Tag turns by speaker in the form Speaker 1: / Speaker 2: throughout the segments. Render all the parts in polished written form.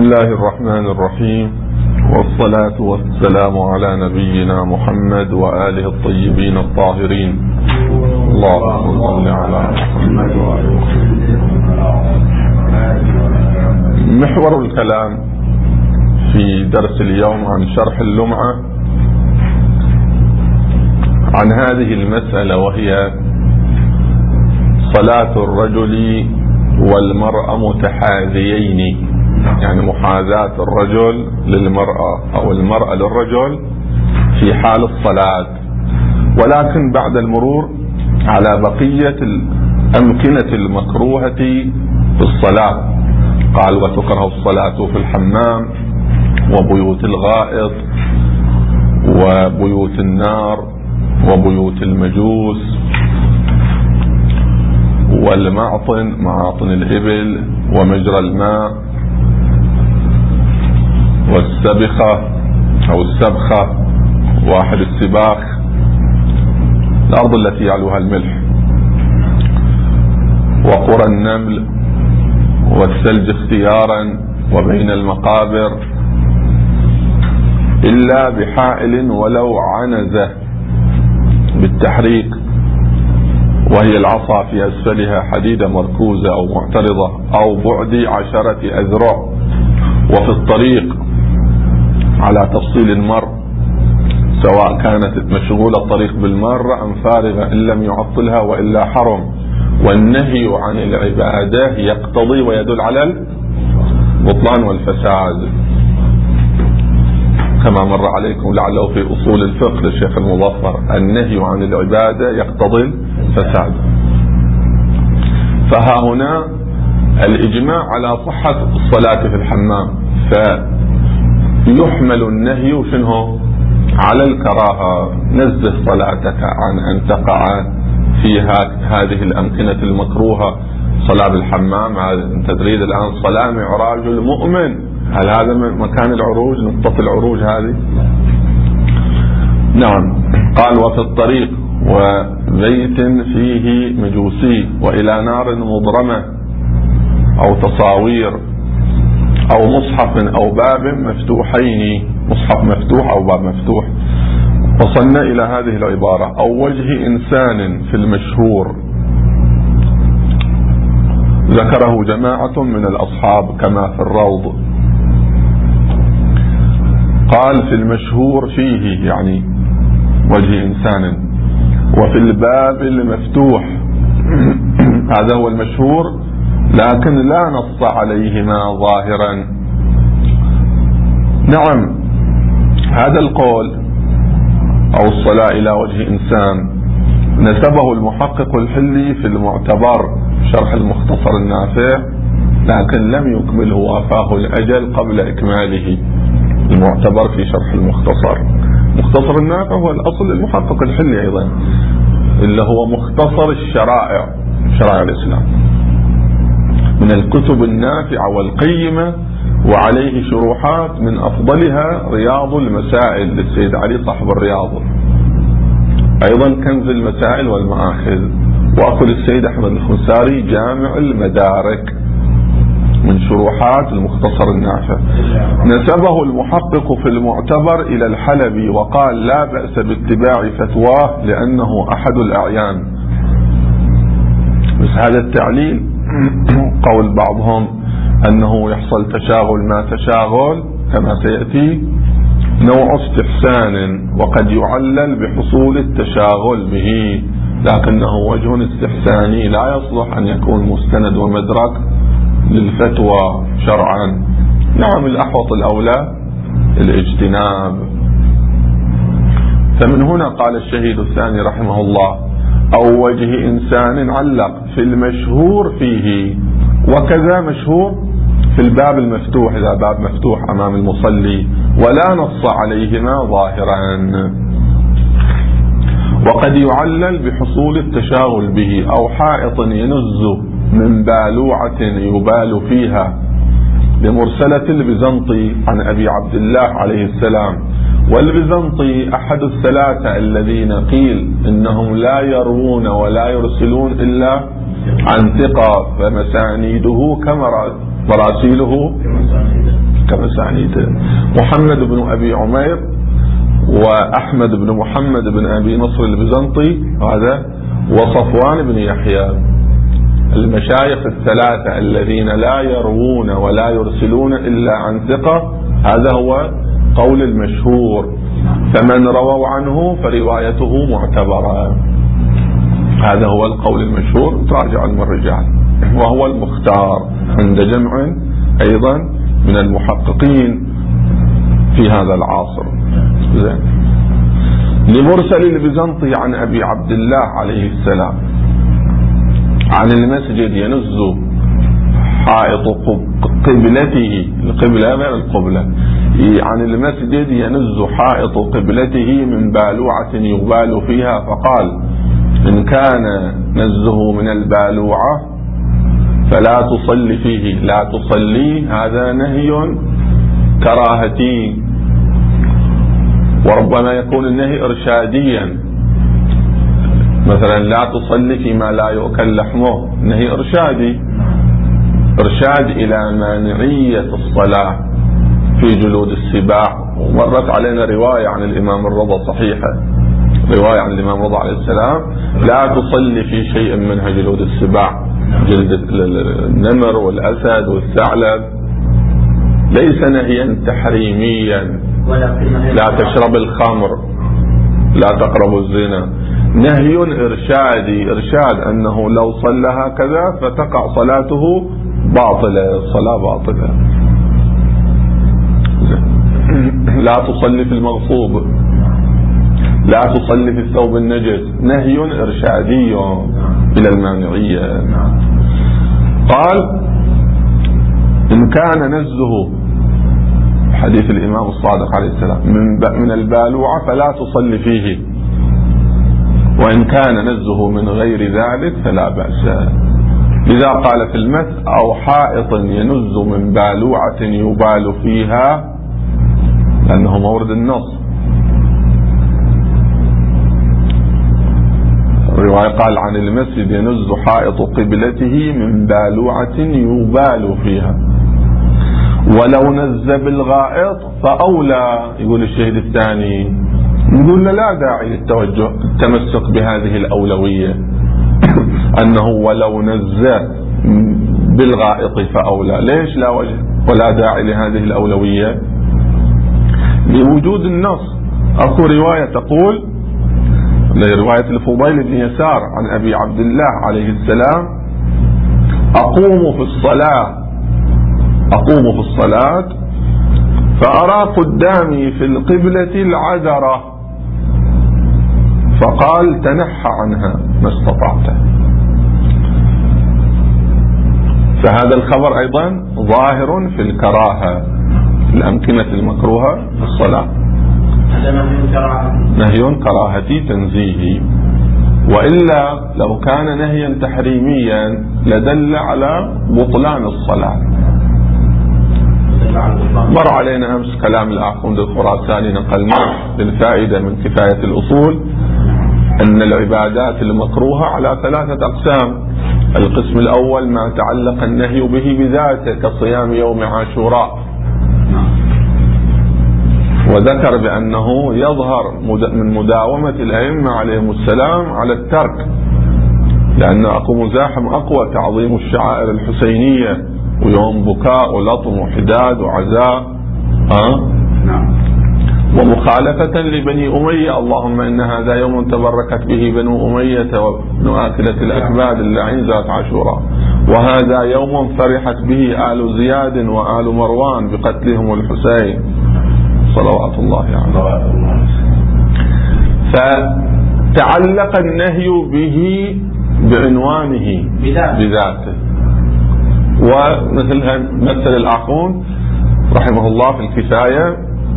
Speaker 1: الله الرحمن الرحيم، والصلاة والسلام على نبينا محمد وآله الطيبين الطاهرين. اللهم صل على محمد وآله محمد. محور الكلام في درس اليوم عن شرح اللمعة عن هذه المسألة، وهي صلاة الرجل والمرأة متحاذيين، يعني محاذاة الرجل للمرأة أو المرأة للرجل في حال الصلاة، ولكن بعد المرور على بقية الأمكنة المكروهة في الصلاة. قال: وتكره الصلاة في الحمام وبيوت الغائط وبيوت النار وبيوت المجوس والمعطن، معاطن الإبل ومجرى الماء والسبخة أو السبخة، واحد السباخ، الأرض التي يعلوها الملح، وقرى النمل والثلج اختيارا وبين المقابر، إلا بحائل ولو عنزة بالتحريك، وهي العصا في أسفلها حديدة مركوزة أو معترضة أو بعد 10 أذرع، وفي الطريق على تفصيل المر، سواء كانت مشغولة الطريق بالمرة أم فارغة إن لم يعطلها وإلا حرم. والنهي عن العبادة يقتضي ويدل على البطلان والفساد، كما مر عليكم لعله في أصول الفقه للشيخ المظفر: النهي عن العبادة يقتضي الفساد. فها هنا الإجماع على صحة الصلاة في الحمام، فيحمل النهي شنو على الكراهة. نزه صلاتك عن أن تقع في هذه الأمكنة المكروهة. صلاة بالحمام، أنت تريد الآن صلاة معراج المؤمن، هل هذا مكان العروج، نقطة العروج هذه؟ نعم. قال: وفي الطريق وبيت فيه مجوسي وإلى نار مضرمة أو تصاوير أو مصحف أو باب مفتوحين، مصحف مفتوح أو باب مفتوح. وصلنا إلى هذه العبارة: أو وجه إنسان في المشهور، ذكره جماعة من الأصحاب كما في الروض. قال: في المشهور فيه يعني وجه إنسان، وفي الباب المفتوح، هذا هو المشهور، لكن لا نص عليهما ظاهرا. نعم، هذا القول أو الصلاة إلى وجه إنسان نسبه المحقق الحلي في المعتبر شرح المختصر النافع، لكن لم يكمله وافاه الأجل قبل إكماله. المعتبر في شرح المختصر، مختصر النافع هو الأصل المحقق الحلي أيضا، اللي هو مختصر الشرائع، شرائع الإسلام، من الكتب النافعة والقيمة، وعليه شروحات من أفضلها رياض المسائل للسيد علي صاحب الرياض، أيضا كنز المسائل والمآخذ، وأقول السيد أحمد الخنساري جامع المدارك، من شروحات المختصر النافع. نسبه المحقق في المعتبر إلى الحلبي، وقال: لا بأس باتباع فتواه لأنه أحد الأعيان. بس هذا التعليل قول بعضهم أنه يحصل تشاغل ما تشاغل كما سيأتي، نوع استحسان، وقد يعلل بحصول التشاغل به، لكنه وجه استحساني لا يصلح أن يكون مستند ومدرك للفتوى شرعا. نعم، الأحوط الأولى الاجتناب. فمن هنا قال الشهيد الثاني رحمه الله: أو وجه إنسان علق في المشهور فيه، وكذا مشهور في الباب المفتوح، إذا باب مفتوح أمام المصلي ولا نص عليهما ظاهرا. وقد يعلل بحصول التشاغل به، أو حائط ينز من بالوعة يبال فيها، لمرسلة البيزنطي عن أبي عبد الله عليه السلام. والبيزنطي أحد الثلاثة الذين قيل إنهم لا يروون ولا يرسلون إلا عن ثقة، فمسانيده كمراسيله كمسانيده. محمد بن أبي عمير وأحمد بن محمد بن أبي نصر البيزنطي هذا، وصفوان بن يحيى، المشايخ الثلاثة الذين لا يروون ولا يرسلون إلا عن ثقة. هذا هو قول المشهور، فمن رووا عنه فروايته معتبرة. هذا هو القول المشهور، تراجع الرجال، وهو المختار عند جمع أيضا من المحققين في هذا العصر. لمرسل البيزنطي عن أبي عبد الله عليه السلام عن المسجد ينز حائط قبلته، القبلة غير القبلة، عن المسجد ينز حائط قبلته من بالوعة يبال فيها، فقال: إن كان نزه من البالوعة فلا تصلي فيه. لا تصلي هذا نهي كراهتي، وربما يكون النهي إرشاديا، مثلا لا تصلي فيما لا يؤكل لحمه، نهي إرشادي، إرشاد إلى مانعية الصلاة في جلود السباع. ومرت علينا رواية عن الإمام الرضا صحيحة، رواية عن الإمام الرضا عليه السلام: لا تصلي في شيء منها جلود السباع، جلد النمر والأسد والثعلب. ليس نهيا تحريميا، لا تشرب الخمر، لا تقرب الزنا، نهي إرشادي، إرشاد أنه لو صلى هكذا فتقع صلاته باطلة، الصلاة باطلة. لا تصلي في المغصوب، لا تصلي في الثوب النجس، نهي إرشادي إلى المانعية. قال: إن كان نزه، حديث الإمام الصادق عليه السلام، من البالوعة فلا تصلي فيه، وإن كان نزه من غير ذلك فلا بأس. لذا قال في المثل: أو حائط ينز من بالوعة يبال فيها، لأنه مورد النص. الرواية قال عن المسجد ينز حائط قبلته من بالوعة يبال فيها، ولو نز بالغائط فأولى. يقول الشهيد الثاني، نقول لا داعي للتوجه التمسك بهذه الأولوية، أنه ولو نز بالغائط فأولى. ليش لا وجه ولا داعي لهذه الأولوية؟ لوجود النص. أكو رواية تقول، رواية الفضيل بن يسار عن أبي عبد الله عليه السلام: أقوم في الصلاة فأرى قدامي في القبلة العذرة، فقال: تنحى عنها ما استطعت. فهذا الخبر أيضا ظاهر في الكراهة، الأمكنة المكروهة في الصلاة، نهي كراهتي تنزيهي. وإلا لو كان نهيا تحريميا لدل على بطلان الصلاة. مر علينا أمس كلام الأخوند الخراساني، نقلنا للفائدة من كفاية الأصول أن العبادات المكروهة على 3 أقسام. القسم الأول ما تعلق النهي به بذاته كصيام يوم عاشوراء، وذكر بأنه يظهر من مداومة الأئمة عليهم السلام على الترك، لأن أكو مزاحم أقوى، تعظيم الشعائر الحسينية، ويوم بكاء ولطم وحداد وعزاء، ومخالفة لبني أمية: اللهم إن هذا يوم تبركت به بنو أمية وابن آكلة الأكباد اللعين ذات عاشوراء، وهذا يوم فرحت به آل زياد وآل مروان بقتلهم الحسين صلوات الله عليه. فتعلق النهي به بعنوانه بذاته. ومثل مثل الآخون رحمه الله في الكفاية،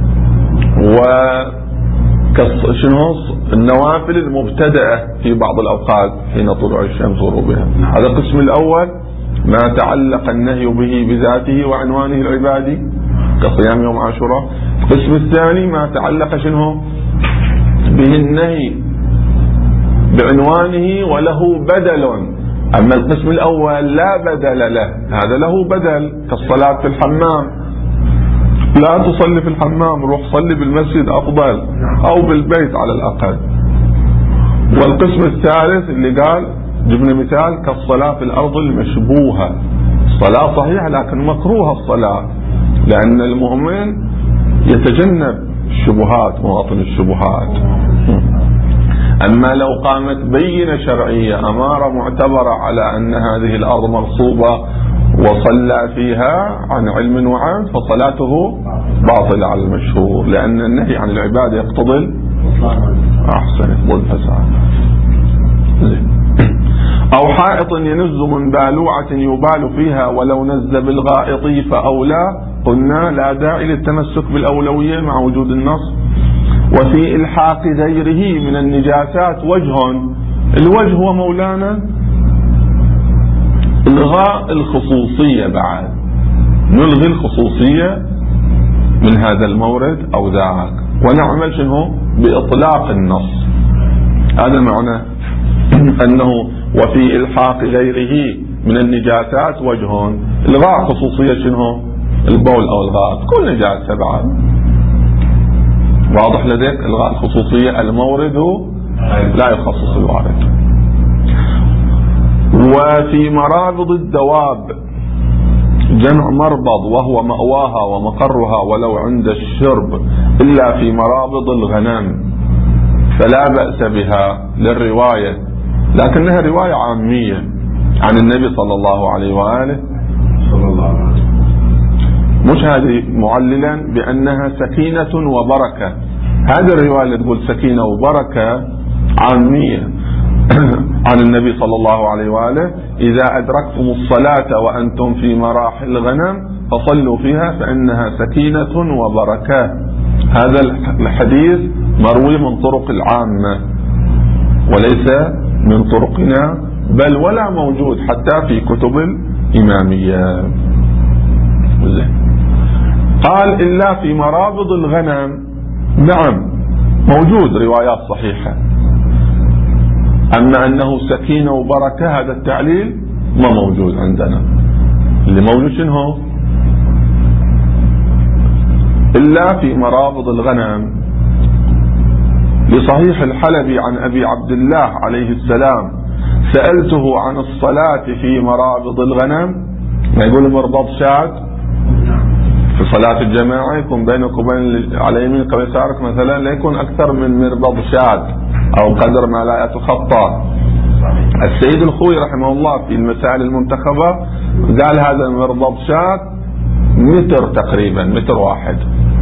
Speaker 1: وشنو النوافل المبتدأة في بعض الأوقات حين طلوع الشمس وغروبها. هذا القسم الأول ما تعلق النهي به بذاته وعنوانه العبادي كصيام يوم عاشوراء. القسم الثاني ما تعلق شنو به النهي بعنوانه وله بدل. أما القسم الأول لا بدل له، هذا له بدل كالصلاة في الحمام، لا تصلي في الحمام، روح صلي بالمسجد أفضل أو بالبيت على الأقل. والقسم الثالث اللي قال جبنا مثال كالصلاة في الأرض المشبوهة، الصلاة صحيحة لكن مكروهة الصلاة، لأن المؤمن يتجنب الشبهات، مواطن الشبهات. أما لو قامت بينة شرعية أمارة معتبرة على أن هذه الأرض مغصوبة وصلى فيها عن علم وعمد فصلاته باطلة على المشهور، لأن النهي عن العبادة يقتضي الفساد. أو حائط ينز من بالوعة يبال فيها ولو نز بالغائط فأولى، قلنا لا داعي للتمسك بالأولوية مع وجود النص. وفي إلحاق غيره من النجاسات وجه، الوجه هو مولانا إلغاء الخصوصية، بعد نلغي الخصوصية من هذا المورد أو ذاك ونعمل شنو بإطلاق النص. هذا معنى أنه وفي إلحاق غيره من النجاسات وجه، إلغاء خصوصية شنو البول أو الغائط، كل نجاسة بعد واضح لديك. إلغاء الخصوصية المورد لا يخصص الوارد. وفي مرابض الدواب جمع مربض وهو مأواها ومقرها ولو عند الشرب إلا في مرابض الغنم فلا بأس بها للرواية، لكنها رواية عامية عن النبي صلى الله عليه وآله مش هذه معللا بأنها سكينة وبركة. هذه الرواية اللي تقول سكينة وبركة عامية عن النبي صلى الله عليه وآله: إذا أدركتم الصلاة وأنتم في مراح الغنم فصلوا فيها فإنها سكينة وبركة. هذا الحديث مروي من طرق العامة وليس من طرقنا، بل ولا موجود حتى في كتب الإمامية. قال إلا في مرابض الغنم، نعم موجود روايات صحيحة، أما أنه سكينة وبركة هذا التعليل ما موجود عندنا. اللي موجود شنو؟ إلا في مرابض الغنم. لصحيح الحلبي عن أبي عبد الله عليه السلام: سألته عن الصلاة في مرابض الغنم، ما يقول مربض شاة في صلاة الجماعة يكون بينك وبين على يمينك ويسارك مثلا لا يكون أكثر من مربض شاة أو قدر ما لا يتخطى. السيد الخوي رحمه الله في المسائل المنتخبة قال هذا المربض شاة متر تقريبا، متر واحد،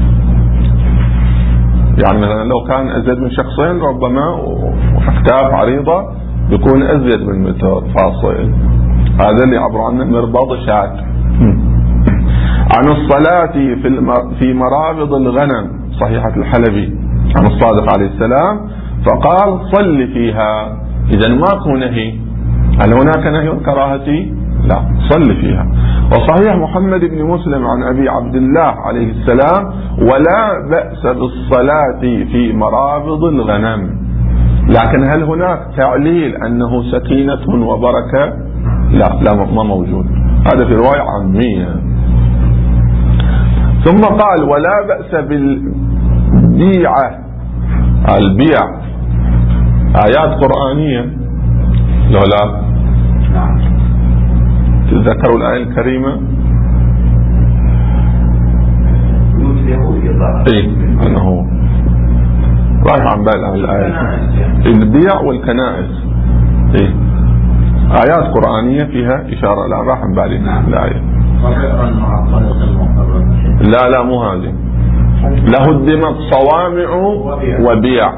Speaker 1: يعني مثلا لو كان أزيد من شخصين ربما وأكتاف عريضة يكون أزيد من متر فاصل. هذا اللي عبر عنه مربض شاة. عن الصلاة في مرابض الغنم صحيحة الحلبي عن الصادق عليه السلام فقال: صل فيها. إذا ماكو نهي. هل هناك نهي كراهتي؟ لا، صل فيها. وصحيح محمد بن مسلم عن أبي عبد الله عليه السلام: ولا بأس بالصلاة في مرابض الغنم. لكن هل هناك تعليل أنه سكينة وبركة؟ لا ما موجود. هذا في رواية عامية. ثم قال: ولا بأس بالبيعة. البيع آيات قرآنية لو لا تذكروا الآية الكريمة؟ إيه أنه رايح عن بالي الآية البيع والكنائس. إيه آيات قرآنية فيها إشارة. لا راح عن بالي الآية. لا مو هذه. لهدمت صوامع وبيع.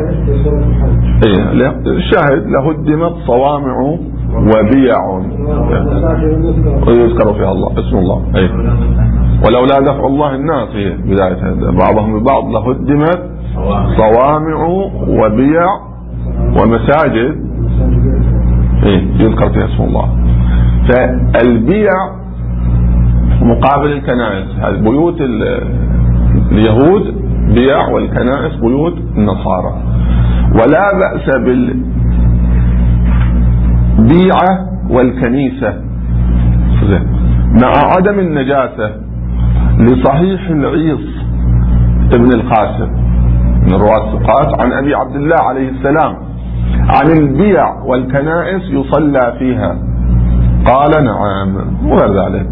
Speaker 1: إيه الشاهد لهدمت صوامع وبيع ويذكر فيها الله اسم الله. إيه ولولا دفع الله الناس في بداية هذا بعضهم ببعض لهدمت صوامع وبيع ومساجد إيه يذكر فيها اسم الله. فالبيع مقابل الكنائس. هذه بيوت اليهود بيع والكنائس بيوت النصارى. ولا بأس بالبيعة والكنيسة مع عدم النجاسة. لصحيح العيص ابن القاسم من رواة الثقات عن أبي عبد الله عليه السلام عن البيع والكنائس يصلى فيها؟ قال نعم، وغير ذلك.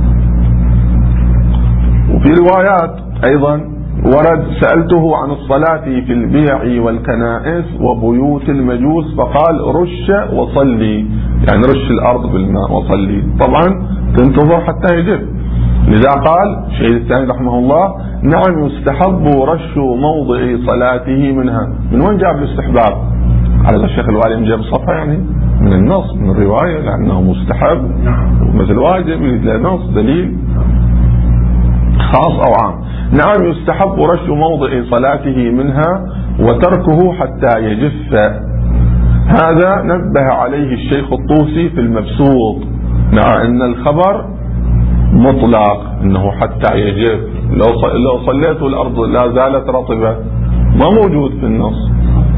Speaker 1: وفي روايات أيضا ورد سألته عن الصلاة في البيع والكنائس وبيوت المجوس فقال رش وصلي، يعني رش الأرض بالماء وصلي. طبعا تنتظر حتى يجب، لذا قال الشيخ الثاني رحمه الله نعم يستحب رش موضع صلاته منها. من وين جاب الاستحباب؟ على الشيخ الوالي جاب صفحة يعني من النص من الرواية لأنه مستحب مثل واجب نص دليل خاص أو عام. نعم يستحب رش موضع صلاته منها وتركه حتى يجف. هذا نبه عليه الشيخ الطوسي في المبسوط، مع أن الخبر مطلق أنه حتى يجف. لو صليت الأرض لا زالت رطبة ما موجود في النص.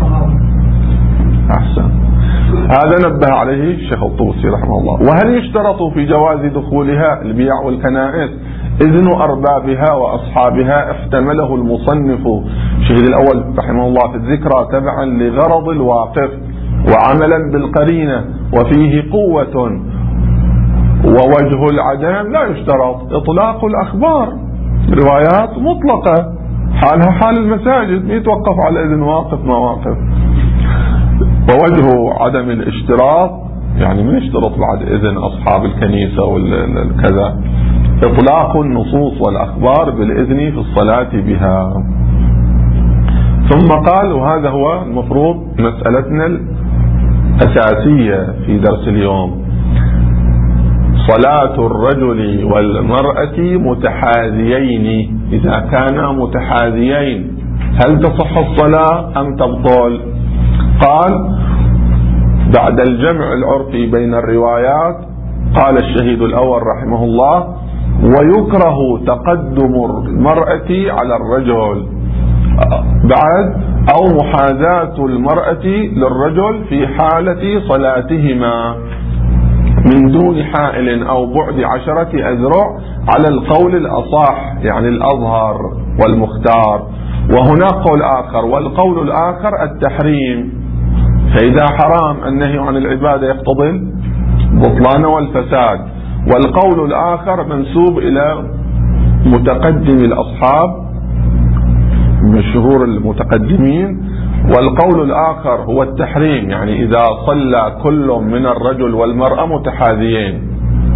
Speaker 1: أحسن، هذا نبه عليه الشيخ الطوسي رحمه الله. وهل يشترط في جواز دخولها البيع والكنائس إذن أربابها وأصحابها؟ احتمله المصنف الشهيد الأول رحمه الله في الذكرى تبعا لغرض الواقف وعملا بالقرينة وفيه قوة، ووجه العدم لا يشترط إطلاق الأخبار، روايات مطلقة حالها حال المساجد يتوقف على إذن واقف ما واقف. ووجه عدم الاشتراط يعني من اشترط بعد إذن أصحاب الكنيسة والكذا إطلاق النصوص والأخبار بالإذن في الصلاة بها. ثم قال وهذا هو المفروض مسألتنا الأساسية في درس اليوم: صلاة الرجل والمرأة متحاذيين، إذا كانا متحاذيين هل تصح الصلاة أم تبطل؟ قال بعد الجمع العرفي بين الروايات قال الشهيد الأول رحمه الله: ويكره تقدم المرأة على الرجل بعد أو محاذاة المرأة للرجل في حالة صلاتهما من دون حائل أو بعد 10 أذرع على القول الأصح يعني الأظهر والمختار. وهناك قول آخر، والقول الآخر التحريم، فإذا حرام النهي عن العبادة يقتضي البطلان والفساد. والقول الآخر منسوب إلى متقدم الأصحاب من شهور المتقدمين، والقول الآخر هو التحريم، يعني إذا صلى كل من الرجل والمرأة متحاذيين.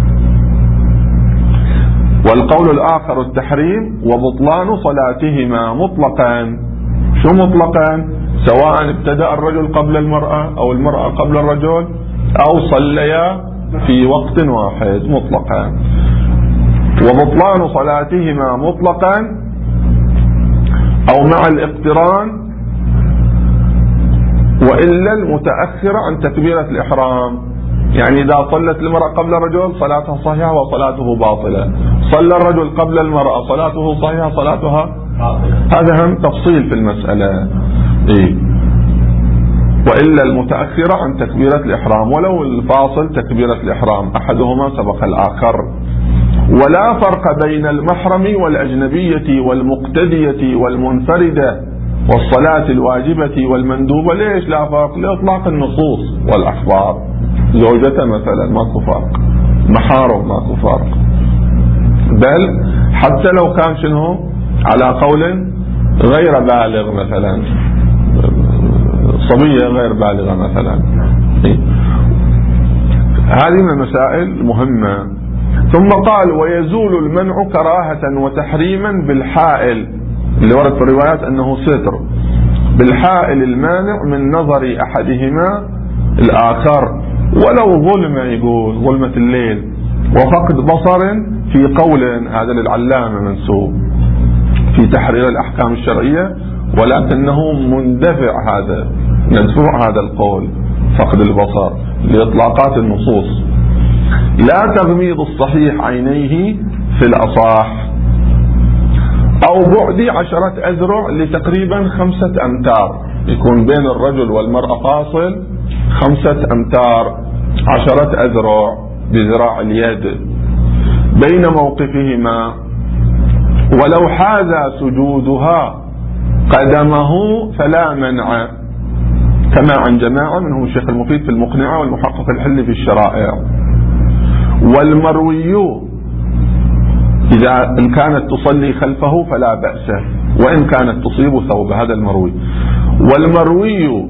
Speaker 1: والقول الآخر التحريم وبطلان صلاتهما مطلقا. شو مطلقا؟ سواء ابتدأ الرجل قبل المرأة أو المرأة قبل الرجل أو صليا في وقت واحد مطلقا. وبطلان صلاتهما مطلقا أو مع الاقتران وإلا المتأخر عن تكبيرة الإحرام، يعني إذا صلت المرأة قبل الرجل صلاتها صحيحة وصلاته باطلة، صلى الرجل قبل المرأة صلاته صحيحة صلاتها باطلة. هذا هم تفصيل في المسألة. وإلا المتأخر عن تكبيرة الإحرام، ولو الفاصل تكبيرة الإحرام أحدهما سبق الآخر. ولا فرق بين المحرم والأجنبية والمقتدية والمنفردة والصلاة الواجبة والمندوبة. ليش لا فرق؟ لإطلاق النصوص والأخبار. زوجته مثلا ماكو فرق، محارم ماكو فرق، بل حتى لو كان شنو على قول غير بالغ مثلا، صبية غير بالغة مثلا. هذه من المسائل المهمة. ثم قال: ويزول المنع كراهة وتحريما بالحائل، اللي ورد في الروايات أنه ستر، بالحائل المانع من نظر أحدهما الآخر ولو ظلمة، يقول ظلمة الليل، وفقد بصر في قول، هذا للعلامة منسوب في تحرير الأحكام الشرعية، ولكنه مندفع، هذا مدفوع هذا القول فقد البصر لإطلاقات النصوص. لا تغميض الصحيح عينيه في الأصح، أو بعد 10 أذرع لتقريبا 5 أمتار، يكون بين الرجل والمرأة فاصل 5 أمتار 10 أذرع بذراع اليد بين موقفهما ولو حاذى سجودها قدمه فلا منع، كما عن جماعة منهم الشيخ المفيد في المقنعة والمحقق الحلي في الشرائع. والمروي إذا إن كانت تصلي خلفه فلا بأس وإن كانت تصيب ثوب، هذا المروي. والمروي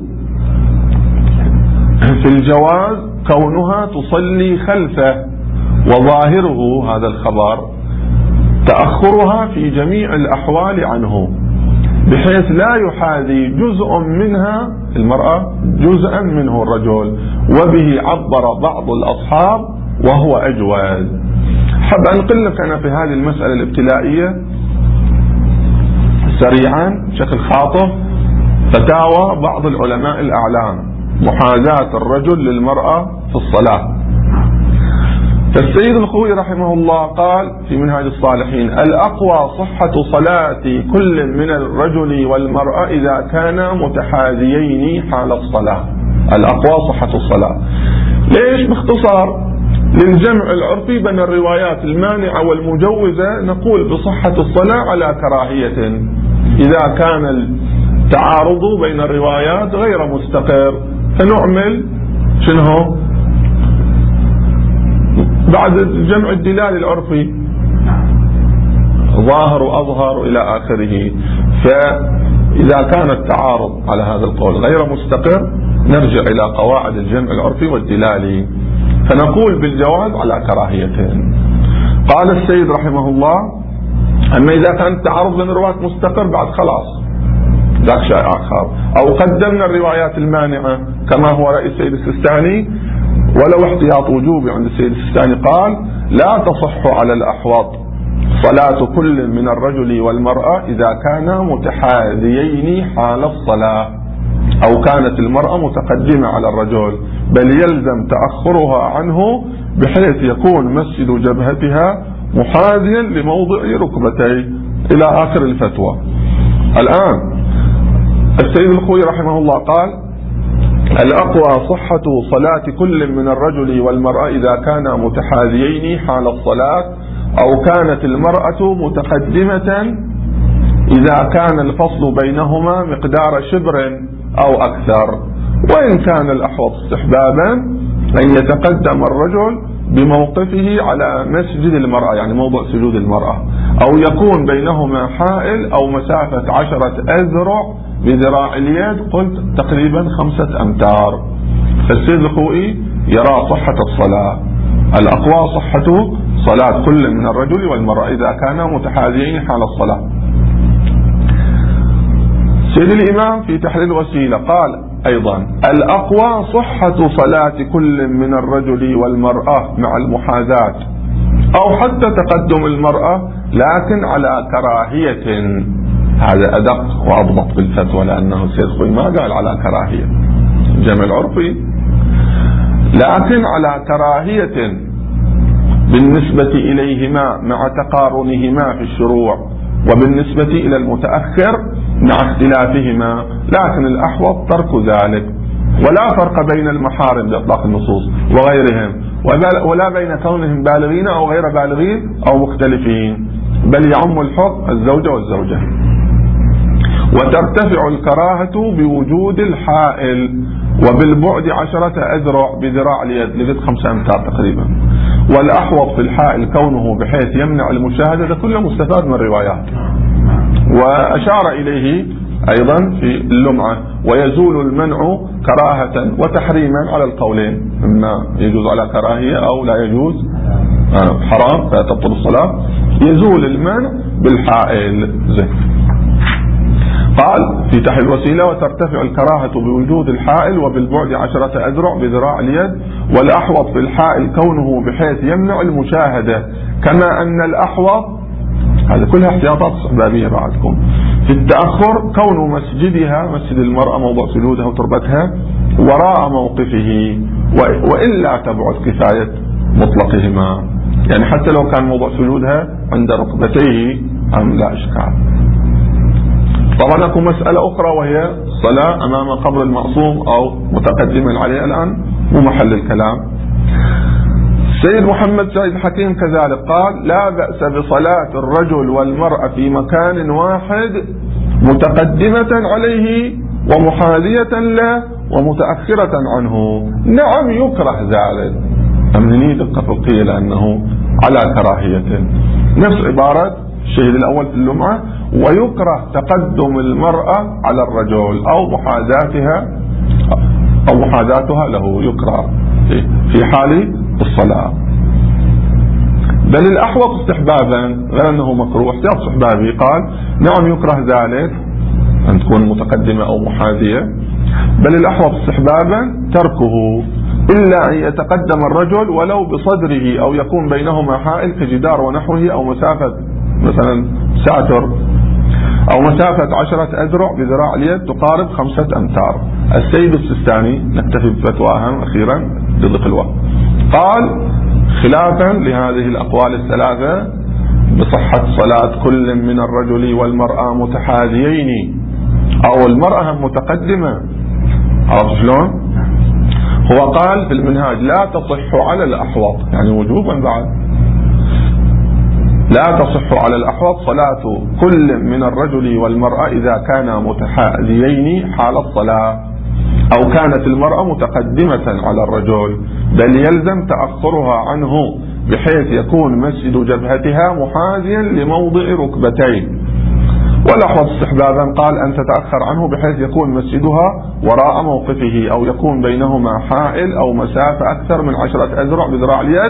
Speaker 1: في الجواز كونها تصلي خلفه، وظاهره هذا الخبر تأخرها في جميع الأحوال عنه، بحيث لا يحاذي جزء منها المرأة جزءا منه الرجل، وبه عبر بعض الأصحاب وهو أجوز. حب أنقل لك أنا في هذه المسألة الابتلائية سريعا بشكل خاطف فتاوى بعض العلماء الأعلام محاذاة الرجل للمرأة في الصلاة. فالسيد الخوئي رحمه الله قال في منهاج الصالحين: الأقوى صحة صلاة كل من الرجل والمرأة إذا كانا متحاذيين حال الصلاة. الأقوى صحة الصلاة. ليش؟ باختصار للجمع العرفي بين الروايات المانعة والمجوزة نقول بصحة الصلاة على كراهية إذا كان التعارض بين الروايات غير مستقر، فنعمل شنو بعد جمع الدلال العرفي ظاهر وأظهر إلى آخره. فإذا كان التعارض على هذا القول غير مستقر نرجع إلى قواعد الجمع العرفي والدلالي، فنقول بالجواز على كراهيتين. قال السيد رحمه الله: أما إذا كان التعارض بين الروايات مستقر بعد خلاص ذاك شيء آخر، أو قدمنا الروايات المانعة كما هو رأي السيد السيستاني، ولو احتياط وجوبي عند السيد السيستاني قال: لا تصح على الأحوط صلاة كل من الرجل والمرأة إذا كانا متحاذيين حال الصلاة، أو كانت المرأة متقدمة على الرجل، بل يلزم تأخرها عنه بحيث يكون مسجد جبهتها محاذيا لموضع ركبتيه إلى آخر الفتوى. الآن السيد الخوئي رحمه الله قال: الأقوى صحة صلاة كل من الرجل والمرأة إذا كانا متحاذيين حال الصلاة، أو كانت المرأة متقدمة إذا كان الفصل بينهما مقدار شبر أو أكثر، وإن كان الأحوط استحبابا أن يتقدم الرجل بموقفه على مسجد المرأة، يعني موضع سجود المرأة، أو يكون بينهما حائل أو مسافة 10 أذرع بذراع اليد، قلت تقريبا 5 أمتار. فالسيد الخوئي يرى صحة الصلاة، الأقوى صحة صلاة كل من الرجل والمرأة إذا كانا متحاذيين حال الصلاة. سيد الإمام في تحرير الوسيلة قال أيضا: الأقوى صحة صلاة كل من الرجل والمرأة مع المحاذاة، أو حتى تقدم المرأة لكن على كراهية. هذا أدق وأضبط بالفتوى، لأنه السيد الخوئي ما قال على كراهية، جمع العرفي، لكن على كراهية بالنسبة إليهما مع تقارنهما في الشروع، وبالنسبة إلى المتأخر مع اختلافهما، لكن الأحوط ترك ذلك. ولا فرق بين المحارم بإطلاق النصوص وغيرهم، ولا بين كونهم بالغين أو غير بالغين أو مختلفين، بل يعم الحكم الزوجة والزوجة. وترتفع الكراهة بوجود الحائل، وبالبعد 10 أذرع بذراع اليد، لقد 5 أمتار تقريبا. والأحوط في الحائل كونه بحيث يمنع المشاهدة، ده كله مستفاد من الروايات. وأشار إليه أيضا في اللمعة: ويزول المنع كراهة وتحريما على القولين، إما يجوز على كراهية أو لا يجوز حرام فتبطل الصلاة. يزول المنع بالحائل زين. قال في تحت الوسيلة: وترتفع الكراهة بوجود الحائل، وبالبعد 10 أذرع بذراع اليد. والأحوط في الحائل كونه بحيث يمنع المشاهدة، كما أن الأحوط، هذه كلها احتياطات بابية بعدكم، في التأخر كون مسجدها، مسجد المرأة موضع سجودها وتربتها، وراء موقفه، وإلا تبعد كفاية مطلقهما، يعني حتى لو كان موضع سجودها عند ركبتيه لا إشكال. طبعا اكو مسألة أخرى وهي الصلاة أمام قبر المعصوم أو متقدما عليه، الآن مو محل الكلام. السيد محمد سعيد الحكيم كذلك قال لا بأس بصلاة الرجل والمرأة في مكان واحد متقدمة عليه ومحاذية له ومتأخرة عنه. نعم يكره ذلك، أمنني دقة فقهية لأنه على كراهية، نفس عبارة الشهيد الأول في اللمعة، ويكره تقدم المرأة على الرجل أو محاذاتها له، يكره في حال الصلاة. بل الأحوط استحبابا، غير أنه مكروه، احتياط استحبابي، قال نعم يكره ذلك أن تكون متقدمة أو محاذية، بل الأحوط استحبابا تركه إلا أن يتقدم الرجل ولو بصدره أو يكون بينهما حائل كجدار ونحوه، أو مسافة مثلا ساتر، أو مسافة 10 أذرع بذراع اليد تقارب 5 أمتار. السيد السيستاني، نكتفي بفتواها أخيرا لضيق الوقت، قال خلافا لهذه الأقوال الثلاثة بصحة صلاة كل من الرجل والمرأة متحاذيين أو المرأة متقدمة. عرفت شلون؟ هو قال في المنهاج لا تصح على الأحوط، يعني وجوبا بعد، لا تصح على الأحوط صلاة كل من الرجل والمرأة إذا كانا متحاذيين حال الصلاة، أو كانت المرأة متقدمة على الرجل، بل يلزم تأخرها عنه بحيث يكون مسجد جبهتها محاذيا لموضع ركبتين. والأحوط استحبابا قال أن تتأخر عنه بحيث يكون مسجدها وراء موقفه، أو يكون بينهما حائل أو مسافة أكثر من 10 أذرع بذراع اليد.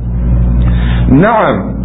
Speaker 1: نعم،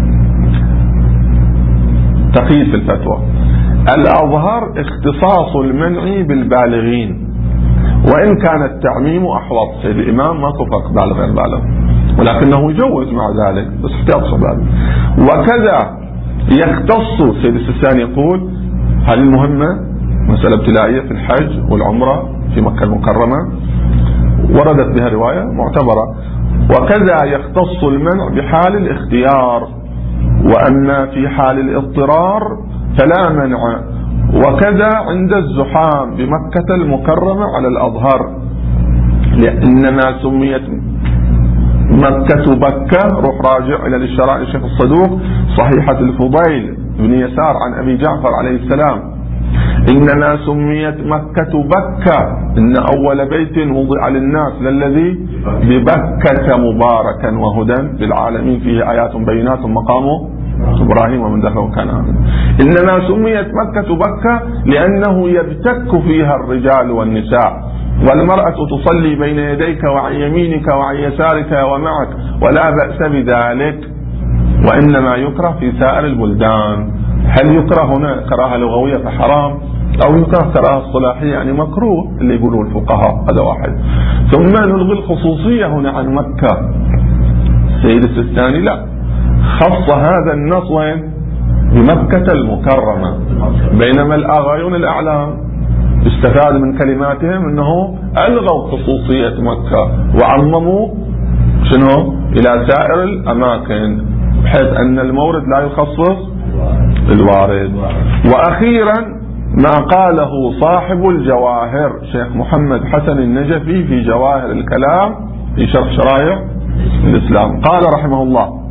Speaker 1: تقييد في الفتوى، الأظهر اختصاص المنع بالبالغين، وإن كان التعميم أحوط. سيد الإمام ما فرق بالغ غير بالغ، ولكنه يجوز مع ذلك بس احتياط شباب. وكذا يختص، سيد السيستاني يقول هذه المهمة مسألة ابتلائية في الحج والعمرة في مكة المكرمة، وردت بها رواية معتبرة. وكذا يختص المنع بحال الاختيار، وأما في حال الاضطرار فلا منع. وكذا عند الزحام بمكة المكرمة على الأظهر، لأنما سميت مكة بكة، روح راجع إلى الشرائع الشيخ الصدوق صحيحة الفضيل بن يسار عن أبي جعفر عليه السلام، إنما سميت مكة بكة إن أول بيت وضع للناس للذي ببكة مباركا وهدى للعالمين فيه آيات بينات مقام إبراهيم ومن دخله كان آمنا. إنما سميت مكة بكة لأنه يبتك فيها الرجال والنساء، والمرأة تصلي بين يديك وعن يمينك وعن يسارك ومعك، ولا بأس بذلك، وإنما يكره في سائر البلدان. هل يكره هنا كراهة لغوية فحرام، أو يكره كراهة صلاحية يعني مكروه اللي يقولوا الفقهاء؟ هذا واحد. ثم نلغي الخصوصية هنا عن مكة. سيد السيستاني لا، خص هذا النص وين؟ بمكة المكرمة، بينما الآغايون الأعلام استفاد من كلماتهم أنه ألغوا خصوصية مكة وعمموا شنو إلى سائر الأماكن، بحيث أن المورد لا يخصص الوارد. وأخيرا ما قاله صاحب الجواهر شيخ محمد حسن النجفي في جواهر الكلام في شرح شرائع الإسلام، قال رحمه الله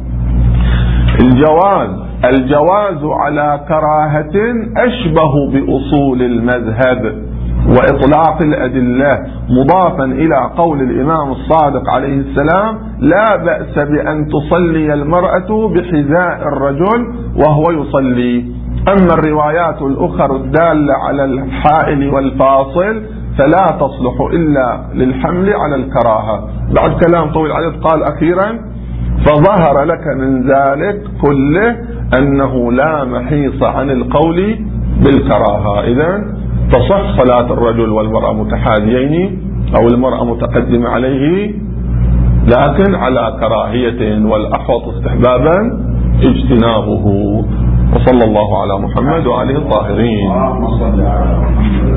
Speaker 1: الجواز على كراهة أشبه بأصول المذهب وإطلاق الأدلة، مضافا إلى قول الإمام الصادق عليه السلام لا بأس بأن تصلي المرأة بحذاء الرجل وهو يصلي. أما الروايات الأخرى الدالة على الحائل والفاصل فلا تصلح إلا للحمل على الكراهة. بعد كلام طويل عدد قال أخيرا فظهر لك من ذلك كله أنه لا محيص عن القول بالكراهة. إذن تصح صلاة الرجل والمرأة متحاذيين أو المرأة متقدمة عليه، لكن على كراهية، والأحوط استحبابا اجتنابه. وصلى الله على محمد وآله الطاهرين.